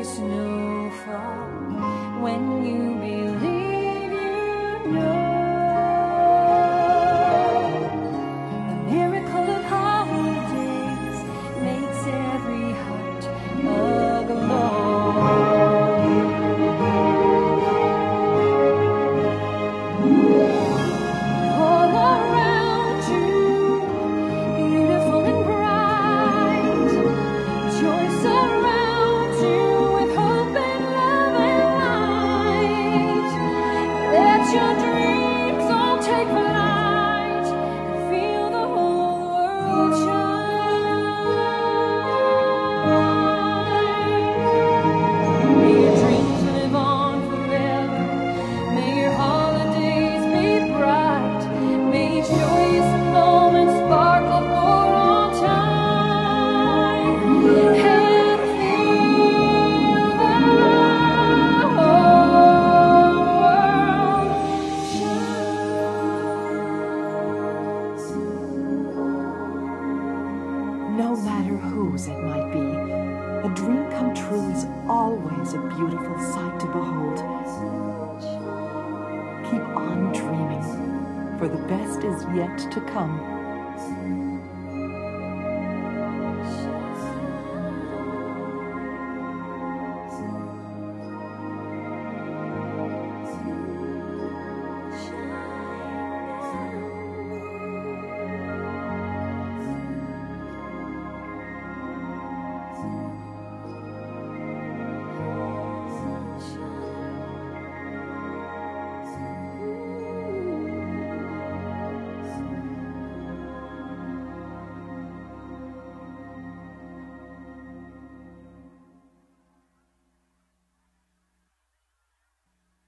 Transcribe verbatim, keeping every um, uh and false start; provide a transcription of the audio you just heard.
snowfall. When you believe you know. The miracle of holidays makes every heart aglow. All around you, beautiful and bright, joy surrounds you with hope and love and light. Let your dreams all take flight and feel the whole world shine. May your dreams live on forever. May your holidays be bright. May each joyous moment sparkle for all time. And feel the whole world shine. No matter whose it might be, a dream come true is always a beautiful sight to behold. Keep on dreaming, for the best is yet to come.